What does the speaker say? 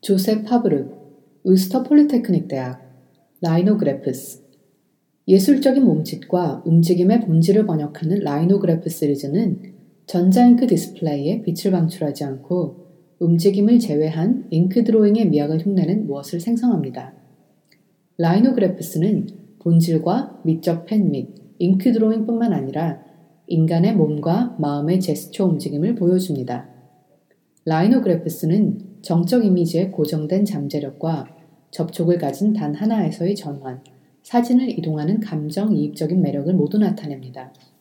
조셉 하브르, 울스터 폴리테크닉 대학, 라이노그래프스. 예술적인 몸짓과 움직임의 본질을 번역하는 라이노그래프 시리즈는 전자잉크 디스플레이에 빛을 방출하지 않고 움직임을 제외한 잉크 드로잉의 미학을 흉내낸 무엇을 생성합니다. 라이노그래프스는 본질과 미적 펜 및 잉크 드로잉뿐만 아니라 인간의 몸과 마음의 제스처 움직임을 보여줍니다. 라이노그래프스는 정적 이미지의 고정된 잠재력과 접촉을 가진 단 하나에서의 전환, 사진을 이동하는 감정이입적인 매력을 모두 나타냅니다.